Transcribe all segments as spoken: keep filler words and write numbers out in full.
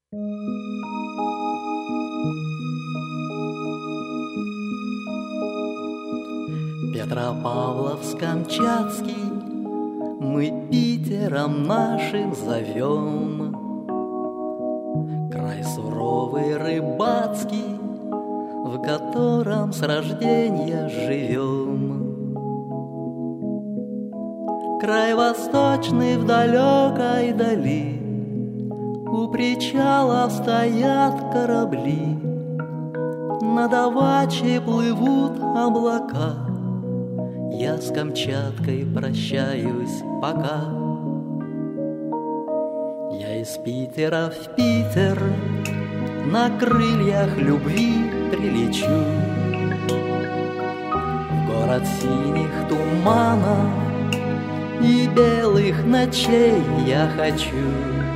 Петропавловск-Камчатский мы Питером нашим зовем. Край суровый рыбацкий, в котором с рождения живем. Край восточный в далекой дали, у причалов стоят корабли, над Авачей плывут облака. Я с Камчаткой прощаюсь пока. Я из Питера в Питер на крыльях любви прилечу. В город синих туманов и белых ночей я хочу.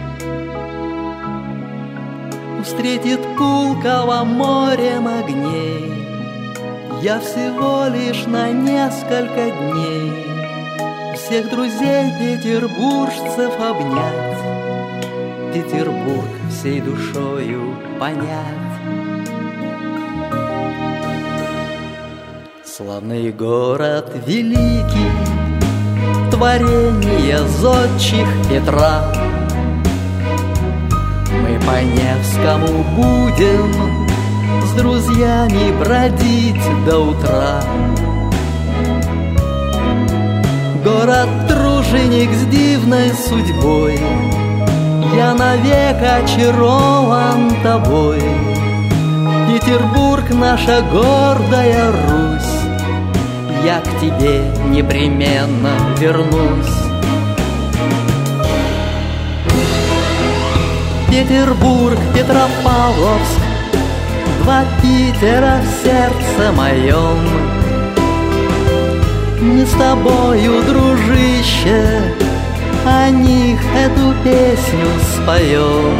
Встретит Пулково морем огней я всего лишь на несколько дней. Всех друзей петербуржцев обнять, Петербург всей душою понять. Славный город великий, творение зодчих Петра. Мы по Невскому будем с друзьями бродить до утра. Город-труженик с дивной судьбой, я навек очарован тобой. Петербург, наша гордая Русь, я к тебе непременно вернусь. Петербург, Петропавловск, два Питера в сердце моем. Мы с тобою, дружище, о них эту песню споем.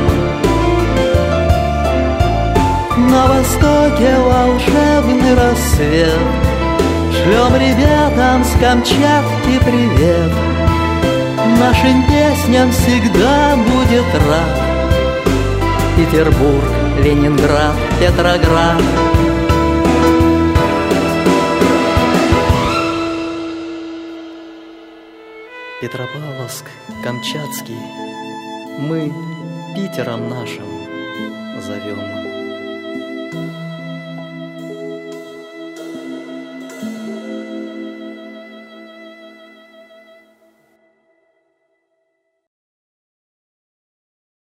На востоке волшебный рассвет, шлем ребятам с Камчатки привет. Нашим песням всегда будет рад Петербург, Ленинград, Петроград. Петропавловск, Камчатский мы Питером нашим зовем.